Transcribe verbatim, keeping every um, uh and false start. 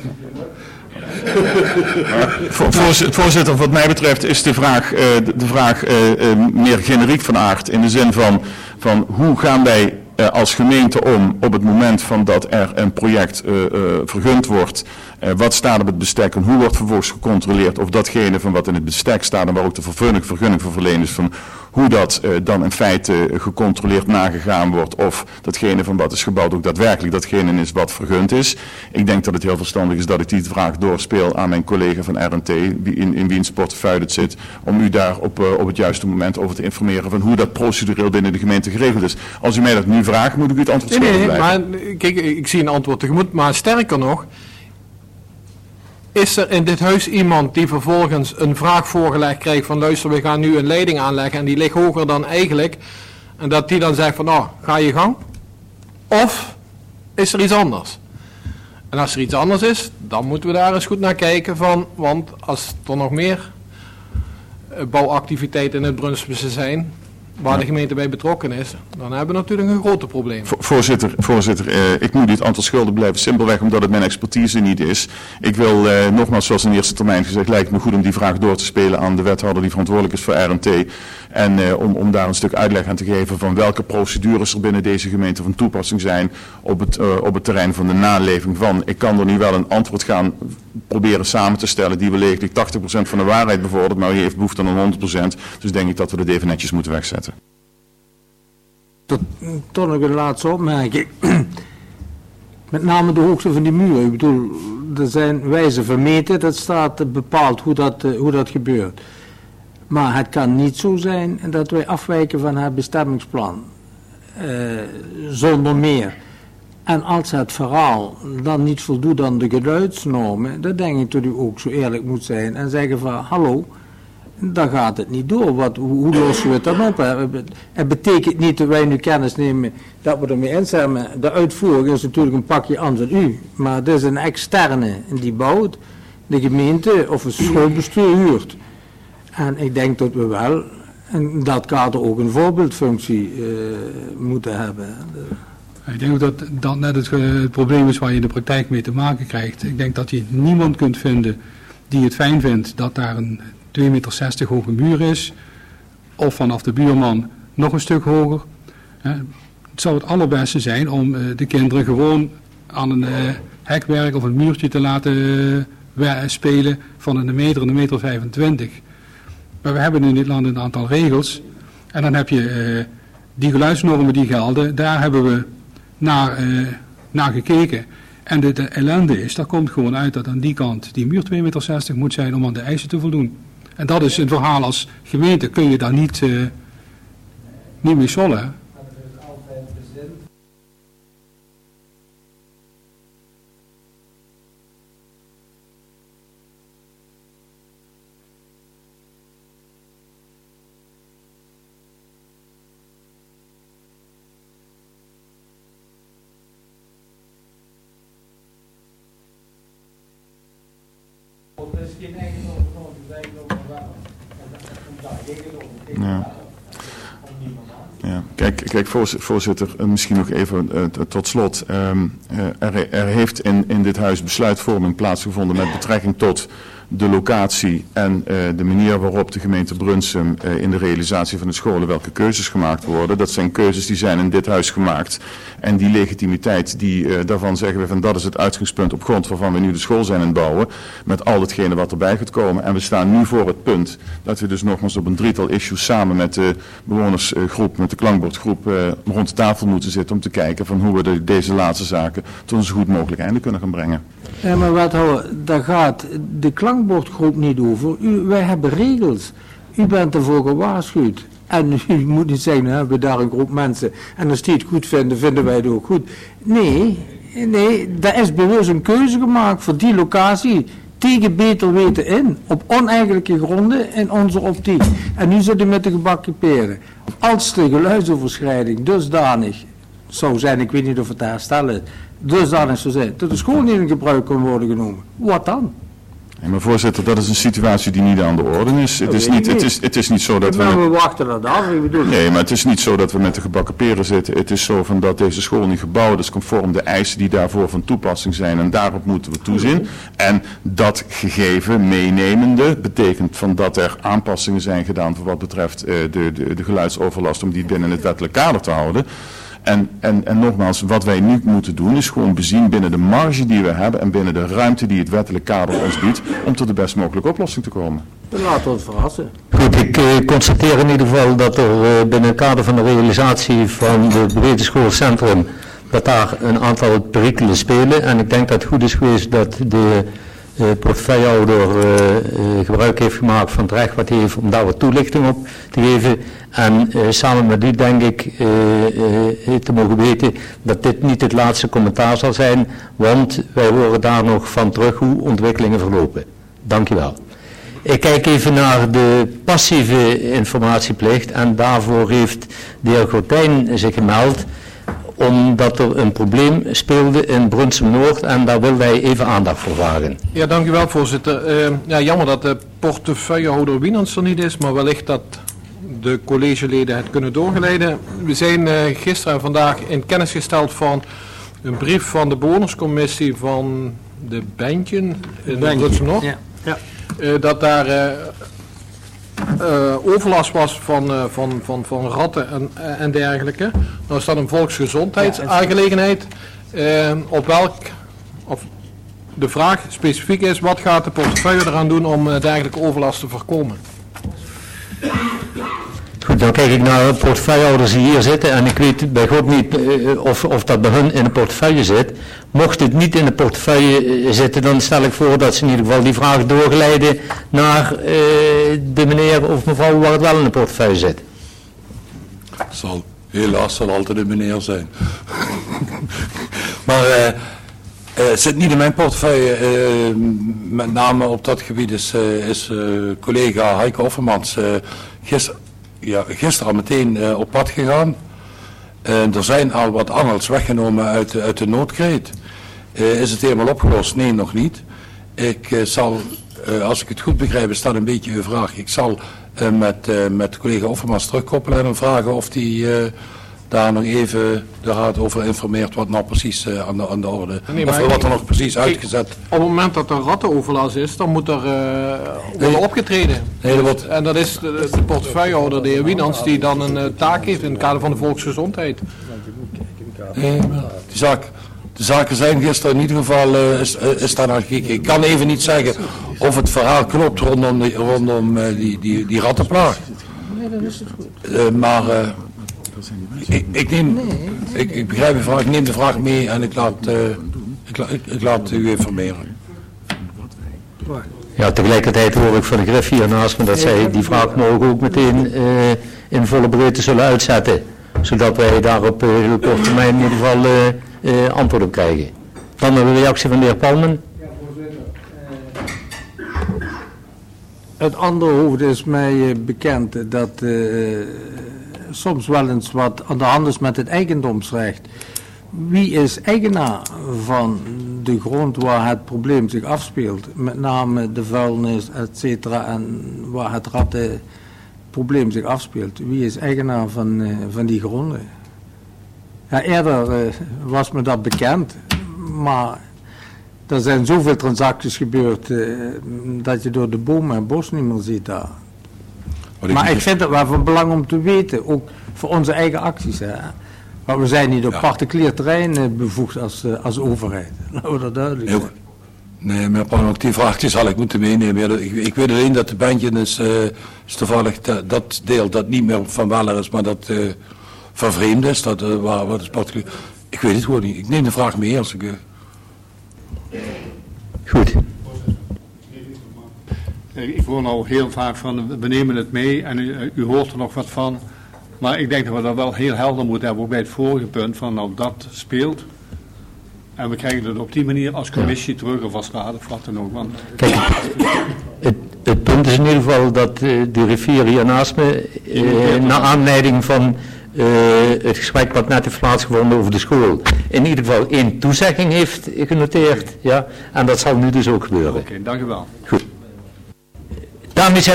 Voorzitter, wat mij betreft is de vraag, uh, de, de vraag uh, uh, meer generiek van aard. In de zin van, van hoe gaan wij uh, als gemeente om op het moment van dat er een project uh, uh, vergund wordt. Uh, wat staat op het bestek en hoe wordt vervolgens gecontroleerd of datgene van wat in het bestek staat en waar ook de vergunning, vergunning voor verleend is, van hoe dat uh, dan in feite uh, gecontroleerd nagegaan wordt of datgene van wat is gebouwd ook daadwerkelijk datgene is wat vergund is. Ik denk dat het heel verstandig is dat ik die vraag doorspeel aan mijn collega van R en T, die in, in wiens portefeuille het zit, om u daar op, uh, op het juiste moment over te informeren van hoe dat procedureel binnen de gemeente geregeld is. Als u mij dat nu vraagt, moet ik u het antwoord schuldig nee, nee, blijven. Maar kijk, ik zie een antwoord tegemoet, maar sterker nog, is er in dit huis iemand die vervolgens een vraag voorgelegd krijgt van luister, we gaan nu een leiding aanleggen en die ligt hoger dan eigenlijk, en dat die dan zegt van nou, ga je gang? Of is er iets anders? En als er iets anders is, dan moeten we daar eens goed naar kijken van, want als er nog meer bouwactiviteiten in het Brunsumse zijn, waar de gemeente bij betrokken is, dan hebben we natuurlijk een grote probleem. Voorzitter, voorzitter uh, ik moet dit antwoord schuldig blijven, simpelweg omdat het mijn expertise niet is. Ik wil uh, nogmaals, zoals in de eerste termijn gezegd, lijkt me goed om die vraag door te spelen aan de wethouder die verantwoordelijk is voor R en T. En uh, om, om daar een stuk uitleg aan te geven van welke procedures er binnen deze gemeente van toepassing zijn op het, uh, op het terrein van de naleving van. Ik kan er nu wel een antwoord gaan proberen samen te stellen die wellicht tachtig procent van de waarheid bevordert, maar u heeft behoefte aan honderd procent. Dus denk ik dat we dat even netjes moeten wegzetten. Tot, tot nog een laatste opmerking. Met name de hoogte van die muur. Ik bedoel, er zijn wijzen vermeten, dat staat bepaald hoe dat, uh, hoe dat gebeurt. Maar het kan niet zo zijn dat wij afwijken van het bestemmingsplan. Uh, zonder meer. En als het verhaal dan niet voldoet aan de geluidsnormen, dan denk ik dat u ook zo eerlijk moet zijn en zeggen van hallo, dan gaat het niet door. Wat, hoe, hoe lossen we het dan op? Het betekent niet dat wij nu kennis nemen dat we ermee instemmen. De uitvoering is natuurlijk een pakje aan dan u. Maar het is een externe die bouwt. De gemeente of het schoolbestuur huurt. En ik denk dat we wel in dat kader ook een voorbeeldfunctie uh, moeten hebben. Ik denk ook dat dat net het, het probleem is waar je in de praktijk mee te maken krijgt. Ik denk dat je niemand kunt vinden die het fijn vindt dat daar een twee meter zestig hoge muur is, of vanaf de buurman nog een stuk hoger. Het zou het allerbeste zijn om de kinderen gewoon aan een hekwerk of een muurtje te laten spelen van een meter en een meter vijfentwintig. Maar we hebben in dit land een aantal regels en dan heb je die geluidsnormen die gelden, daar hebben we naar, naar gekeken. En de, de ellende is, daar komt gewoon uit dat aan die kant die muur twee meter zestig moet zijn om aan de eisen te voldoen. En dat is een verhaal als gemeente, kun je daar niet, uh, niet mee sollen. Ja. Ja. Kijk, kijk voorzitter, misschien nog even uh, tot slot. Um, uh, er, er heeft in, in dit huis besluitvorming plaatsgevonden met betrekking tot de locatie en uh, de manier waarop de gemeente Brunsum uh, in de realisatie van de scholen welke keuzes gemaakt worden. Dat zijn keuzes die zijn in dit huis gemaakt. En die legitimiteit, die, uh, daarvan zeggen we van dat is het uitgangspunt op grond waarvan we nu de school zijn aan het bouwen. Met al hetgene wat erbij gaat komen. En we staan nu voor het punt dat we dus nogmaals op een drietal issues samen met de bewonersgroep, met de klankbordgroep uh, rond de tafel moeten zitten om te kijken van hoe we de, deze laatste zaken tot een zo goed mogelijk einde kunnen gaan brengen. Ja, maar wethouder, daar gaat de klankbordgroep niet over. U, wij hebben regels. U bent ervoor gewaarschuwd. En u moet niet zeggen, hebben we daar een groep mensen. En als die het goed vinden, vinden wij het ook goed. Nee, nee, daar is bewust een keuze gemaakt voor die locatie. Tegen beter weten in. Op oneigenlijke gronden in onze optiek. En nu zitten we met de gebakken peren. Als de geluidsoverschrijding dusdanig zou zijn, ik weet niet of het te herstellen is, dusdanig zou zijn, dat de school niet in gebruik kan worden genomen. Wat dan? Nee, maar voorzitter, dat is een situatie die niet aan de orde is. Het is niet, het is, het is niet zo dat we... Maar met- we wachten dat af, ik bedoel... Nee, maar het is niet zo dat we met de gebakken peren zitten. Het is zo van dat deze school niet gebouwd is conform de eisen die daarvoor van toepassing zijn. En daarop moeten we toezien. En dat gegeven meenemende betekent van dat er aanpassingen zijn gedaan voor wat betreft eh, de, de, de geluidsoverlast om die binnen het wettelijk kader te houden. En, en, en nogmaals, wat wij nu moeten doen is gewoon bezien binnen de marge die we hebben en binnen de ruimte die het wettelijk kader ons biedt om tot de best mogelijke oplossing te komen. Dan laten we ons verrassen. Goed, ik eh, constateer in ieder geval dat er eh, binnen het kader van de realisatie van de Breede Schoolcentrum, dat daar een aantal perikelen spelen. En ik denk dat het goed is geweest dat de uh, portefeuillehouder uh, uh, gebruik heeft gemaakt van het recht wat hij heeft om daar wat toelichting op te geven. En uh, samen met u denk ik uh, uh, te mogen weten dat dit niet het laatste commentaar zal zijn, want wij horen daar nog van terug hoe ontwikkelingen verlopen. Dank u wel. Ik kijk even naar de passieve informatieplicht en daarvoor heeft de heer Gordijn zich gemeld omdat er een probleem speelde in Brunsum-Noord en daar wilde hij even aandacht voor vragen. Ja, dank u wel, voorzitter. Uh, ja, jammer dat de portefeuillehouder Wienans er niet is, maar wellicht dat de collegeleden het kunnen doorgeleiden. We zijn uh, gisteren en vandaag in kennis gesteld van een brief van de bewonerscommissie van de Bentjen in Brunsum-Noord. Ja. Ja. Uh, dat daar uh, uh, overlast was van, uh, van, van, van ratten en, uh, en dergelijke. Nou is dat een volksgezondheidsaangelegenheid. Uh, op welk, of de vraag specifiek is, wat gaat de portefeuille eraan doen om uh, dergelijke overlast te voorkomen? Goed, dan kijk ik naar de portefeuillehouders die hier zitten en ik weet bij God niet uh, of, of dat bij hun in de portefeuille zit. Mocht het niet in de portefeuille uh, zitten, dan stel ik voor dat ze in ieder geval die vraag doorgeleiden naar uh, de meneer of mevrouw waar het wel in de portefeuille zit. Het zal helaas zal altijd een meneer zijn. maar uh, uh, het zit niet in mijn portefeuille, uh, met name op dat gebied is, uh, is uh, collega Heike Offermans uh, gisteren. Ja, gisteren al meteen uh, op pad gegaan. Uh, er zijn al wat angels weggenomen uit, uit de noodkreet. Uh, is het helemaal opgelost? Nee, nog niet. Ik uh, zal, uh, als ik het goed begrijp, is dat een beetje uw vraag. Ik zal uh, met, uh, met collega Offermans terugkoppelen en hem vragen of hij uh, daar nog even de raad over informeert wat nou precies uh, aan, de, aan de orde, Nee, of maar wat er ik- nog precies ik- uitgezet. Op het moment dat er rattenoverlast is, dan moet er uh, worden Nee. opgetreden. Nee, er wordt- En dat is de, de portefeuillehouder, de heer Wienans, die dan een uh, taak heeft in het kader van de volksgezondheid. Nee, maar de, zaak, de zaken zijn gisteren in ieder geval, uh, is, uh, is daar naar gekeken. Ik kan even niet zeggen of het verhaal klopt rondom, die, rondom uh, die, die, die rattenplaag. Nee, dan is het goed. Uh, maar uh, ik, ik, neem, ik, ik begrijp de vraag, ik neem de vraag mee en ik laat, uh, ik, la- ik, ik laat u informeren. Ja, tegelijkertijd hoor ik van de grif hier naast me dat zij die vraag morgen ook meteen uh, in volle breedte zullen uitzetten. Zodat wij daar op uh, heel korte termijn in ieder geval uh, uh, antwoord op krijgen. Dan een reactie van de heer Palmen. Het andere hoofd is mij eh, bekend dat eh, soms wel eens wat aan de hand is met het eigendomsrecht. Wie is eigenaar van de grond waar het probleem zich afspeelt? Met name de vuilnis, et cetera, en waar het rattenprobleem zich afspeelt. Wie is eigenaar van, eh, van die gronden? Ja, eerder eh, was me dat bekend, maar er zijn zoveel transacties gebeurd eh, dat je door de bomen en bos niet meer ziet daar. Wat Maar niet- ik vind het wel van belang om te weten, ook voor onze eigen acties. Hè. Maar we zijn niet op Ja. particulier terrein eh, bevoegd als, eh, als overheid. Laten we dat duidelijk Heel- zijn. Nee, meneer Palmer, die vraag die zal ik moeten meenemen. Ja, dat- Ik, ik weet alleen dat de bandje is, uh, is toevallig de- dat deel dat niet meer van Weller is, maar dat uh, van vreemd is. Dat, uh, waar, wat is particulier. Ik weet het gewoon niet. Ik neem de vraag mee als ik... Uh, Goed. Ik hoor al heel vaak van, we nemen het mee en u, u hoort er nog wat van. Maar ik denk dat we dat wel heel helder moeten hebben, ook bij het vorige punt, van nou dat speelt. En we krijgen het op die manier als commissie terug of als raad of wat dan ook. Want Kijk, het, het punt is in ieder geval dat uh, de rivier hier naast me, uh, naar aanleiding van uh, het gesprek wat net heeft plaatsgevonden over de school in ieder geval één toezegging heeft genoteerd. Ja, en dat zal nu dus ook gebeuren. Oké, okay, dank u wel. Goed. Daarmee zijn